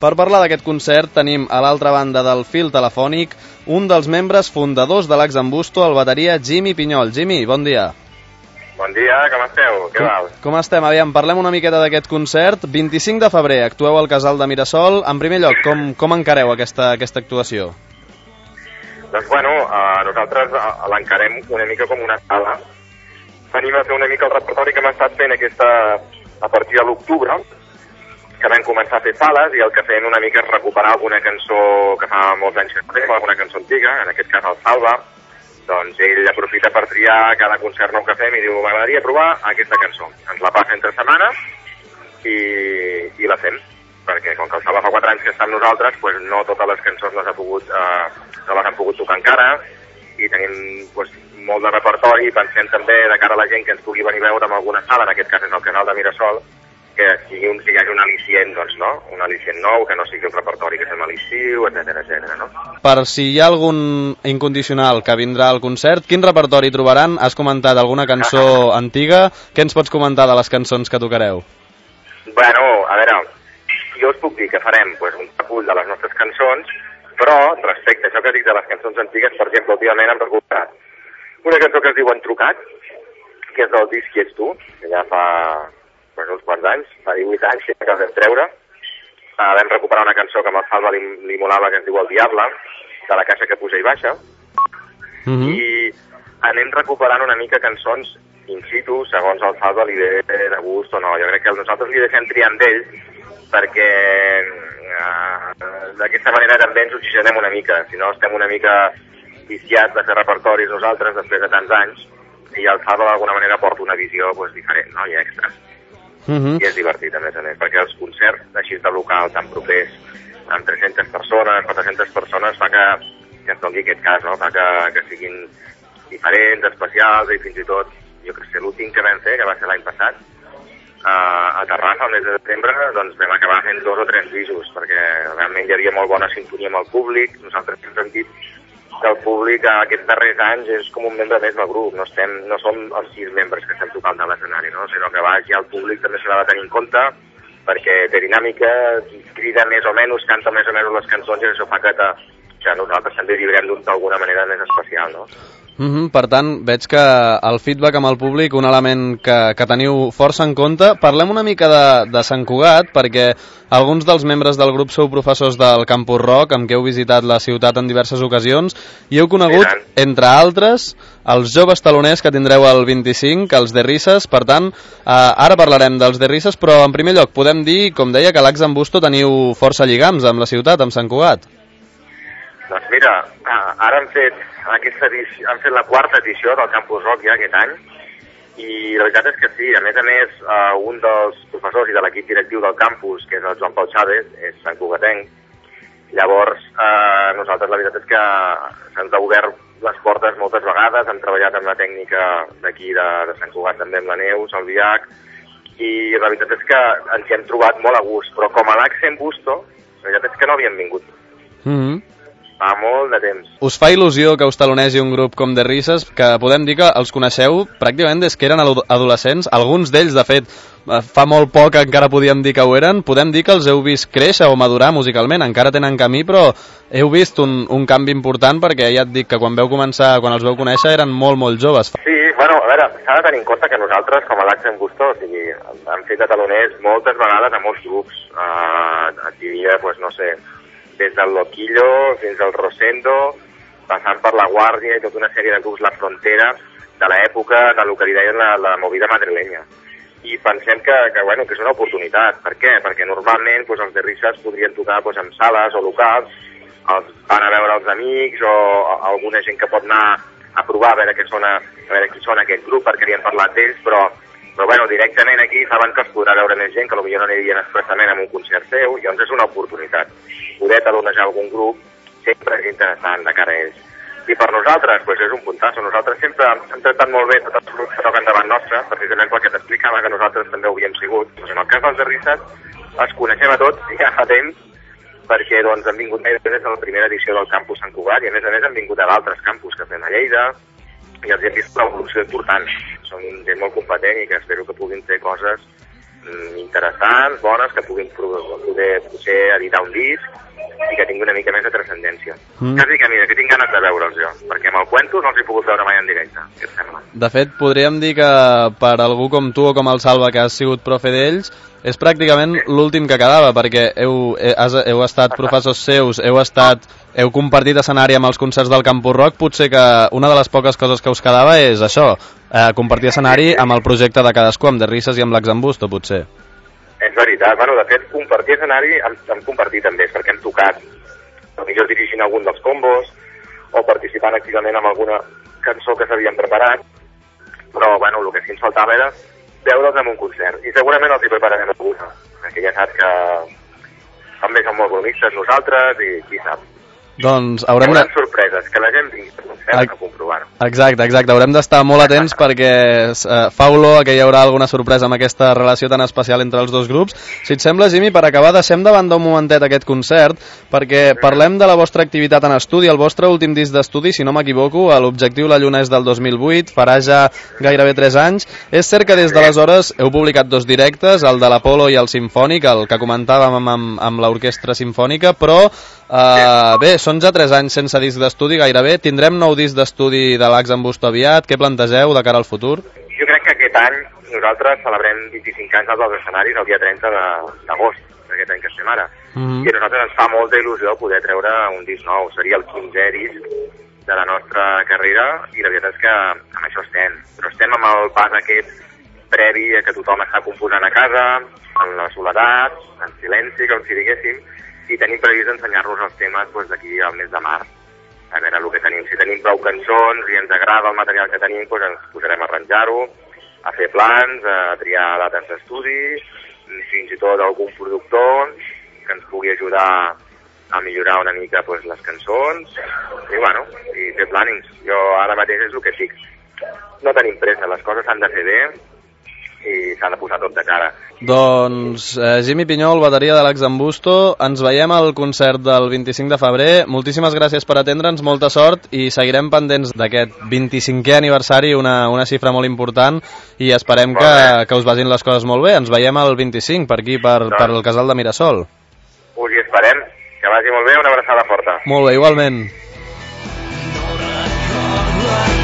Per parlar d'aquest concert tenim a l'altra banda del fil telefònic un dels membres fundadors de l'Axambusto, el bateria Jimmy Pinyol. Jimmy, bon dia. Bon dia, com esteu? Què val? Com estem? Aviam, parlem una miqueta d'aquest concert. 25 de febrer, actueu al Casal de Mirasol. En primer lloc, com encareu aquesta actuació? Doncs bueno, nosaltres l'encarem una mica com una sala. Venim a fer una mica el repertori que hem estat fent a partir de l'octubre, que vam començar a fer sales, i el que fem una mica és recuperar alguna cançó que fa molts anys que fem, alguna cançó antiga, en aquest cas el Salva. Doncs ell aprofita per triar cada concert nou que fem i diu, m'agradaria provar aquesta cançó. Ens la passa entre setmana i la fem, perquè com que el Salva fa 4 anys que està amb nosaltres, pues no totes les cançons no les han pogut tocar encara, i tenim molt de repertori, i pensem també de cara a la gent que ens pugui venir a veure en alguna sala, en aquest cas és el Casal de Mirasol, que hi hagi un al·licient, doncs, no? Un al·licient nou, que no sigui el repertori que fem a l'estiu, etcètera, no? Per si hi ha algun incondicional que vindrà al concert, quin repertori trobaran? Has comentat alguna cançó antiga. Què ens pots comentar de les cançons que tocareu? Bueno, a veure, jo us puc dir que farem un recull de les nostres cançons, però respecte a això que dic de les cançons antigues, per exemple, últimament hem recuperat una cançó que es diu Entrucat, que és del disc Qui ets tu, que ja fa uns quants anys, fa 18 anys que vam treure. Vam recuperar una cançó que amb el Salva li molava, que es diu El Diable, de la Caixa que puja i baixa. I anem recuperant una mica cançons in situ, segons el Salva li ve de gust o no. Jo crec que nosaltres li deixem triar amb ell, perquè d'aquesta manera també ens oxigenem una mica. Si no, estem una mica viciats de fer repertoris nosaltres després de tants anys, i el Salva d'alguna manera porta una visió diferent, no? I extra. I és divertit, a més, perquè els concerts així de local tan propers, amb 300 persones, 400 persones, fa que ens doni aquest cas, no? Fa que siguin diferents, especials, i fins i tot, jo que sé, l'últim que vam fer, que va ser l'any passat, a Terrassa, el mes de setembre, doncs vam acabar fent 2 o 3 bisos, perquè realment hi havia molt bona sintonia amb el públic. Nosaltres hem sentit que el públic aquests darrers anys és com un membre més del grup, no som els 6 membres que estem tocant de l'escenari, no? Sinó que ja el públic també s'ha de tenir en compte, perquè té dinàmica, crida més o menys, canta més o menys les cançons, i això fa que nosaltres també vibrem d'alguna manera més especial, no? Per tant, veig que el feedback amb el públic, un element que teniu força en compte. Parlem una mica de Sant Cugat, perquè alguns dels membres del grup sou professors del Campus Rock, amb què heu visitat la ciutat en diverses ocasions, i heu conegut, entre altres, els joves taloners que tindreu el 25, els de Risses. Per tant, ara parlarem dels de Risses, però en primer lloc podem dir, com deia, que a l'Axambusto teniu força lligams amb la ciutat, amb Sant Cugat. Doncs mira, ara han fet la 4ª edició del Campus Rock ja aquest any, i la veritat és que sí. A més, un dels professors i de l'equip directiu del campus, que és el Joan Pau Chávez, és santcugatenc. Llavors, nosaltres la veritat és que se'ns ha obert les portes moltes vegades, hem treballat amb la tècnica d'aquí de Sant Cugat, també amb la Neus, el Viac, i la veritat és que ens hi hem trobat molt a gust, però com a l'Axambusto, la veritat és que no havíem vingut. Fa molt de temps. Us fa il·lusió que us talonegi un grup com de Risses, que podem dir que els coneixeu pràcticament des que eren adolescents, alguns d'ells, de fet, fa molt poc encara podíem dir que ho eren. Podem dir que els heu vist créixer o madurar musicalment, encara tenen camí, però heu vist un canvi important, perquè ja et dic que quan els veu conèixer eren molt joves. Sí, bueno, a veure, s'ha de tenir en compte que nosaltres, com a l'Axambusto, o sigui, hem fet de taloners moltes vegades a molts grups. Aquí hi havia, no sé, des del Loquillo fins al Rosendo, passant per La Guàrdia i tota una sèrie de grups La Frontera de l'època del que li deien la movida madrilenya. I pensem que és una oportunitat. Per què? Perquè normalment els de Risses podrien tocar en sales o locals, els van a veure els amics o alguna gent que pot anar a provar a veure qui sona aquest grup, perquè li han parlat d'ells, però directament aquí saben que es podrà veure més gent que potser no anirien expressament a un concert seu, i llavors és una oportunitat. Poder talonejar algun grup sempre és interessant de cara a ells. I per nosaltres és un puntasso. Nosaltres sempre hem tractat molt bé tots els grups que toquen davant nostre, precisament perquè t'explicava que nosaltres també ho havíem sigut. En el cas dels de Risses els coneixem a tots ja fa temps, perquè han vingut des de la primera edició del campus Sant Cugat, i a més han vingut a d'altres campus que fem a Lleida, i els hem vist una evolució important. Són gent molt competent i que espero que puguin fer coses interessants, bones, que puguin poder potser editar un disc i que tingui una mica més de transcendència. Quasi que, mira, que tinc ganes de veure'ls jo, perquè amb el cuento no els he pogut veure mai en directe, què et sembla? De fet, podríem dir que per algú com tu o com el Salva, que has sigut profe d'ells, és pràcticament l'últim que quedava, perquè heu estat professors seus, heu compartit escenari amb els concerts del Campus Rock, potser que una de les poques coses que us quedava és això, compartir escenari amb el projecte de cadascú, amb The Risses i amb l'Axambusto, potser. És veritat, bueno, de fet, compartir escenari hem compartit també, perquè hem tocat, potser dirigint algun dels combos, o participant activament en alguna cançó que s'havien preparat, però, bueno, el que sí ens faltava era veure'ls en un concert, i segurament els hi prepararem alguna, perquè ja saps que també som molt bromistes nosaltres, i qui sap. Doncs haurem de... sorpreses, que la gent vingui a concert a comprovar-ho. Exacte, haurem d'estar molt atents perquè fa olor que hi haurà alguna sorpresa amb aquesta relació tan especial entre els dos grups. Si et sembla, Jimmy, per acabar, deixem de banda un momentet aquest concert, perquè parlem de la vostra activitat en estudi, el vostre últim disc d'estudi, si no m'equivoco, l'Objectiu La Lluna és del 2008, farà ja gairebé 3 anys. És cert que des d'aleshores heu publicat 2 directes, el de l'Apolo i el Simfònic, el que comentàvem amb l'Orquestra Simfònica, però bé, són ja 3 anys sense disc d'estudi gairebé. Tindrem nou disc d'estudi de l'Axambusto aviat? Què plantegeu de cara al futur? Jo crec que aquest any nosaltres celebrem 25 anys dels escenaris el dia 30 d'agost, d'aquest any que estem ara. I a nosaltres ens fa molta il·lusió poder treure un disc nou. Seria el 15è disc de la nostra carrera i la veritat és que amb això estem. Però estem amb el pas aquest previ a que tothom està composant a casa, en la soledat, en silenci, com si diguéssim, i tenim previst ensenyar-nos els temes d'aquí al mes de març. A veure el que tenim. Si tenim prou cançons i ens agrada el material que tenim, doncs ens posarem a arranjar-ho, a fer plans, a triar dates d'estudi, fins i tot algun productor que ens pugui ajudar a millorar una mica les cançons, i bueno, i fer plànings. Jo ara mateix és el que dic. No tenim pressa, les coses s'han de fer bé i s'ha de posar tot de cara. Doncs Jimmy Pinyol, bateria de l'Axambusto, ens veiem al concert del 25 de febrer. Moltíssimes gràcies per atendre'ns, molta sort, i seguirem pendents d'aquest 25è aniversari, una xifra molt important, i esperem que us vagin les coses molt bé. Ens veiem el 25 per aquí, per el Casal de Mirasol. Us hi esperem, que vagi molt bé, una abraçada forta. Molt bé, igualment.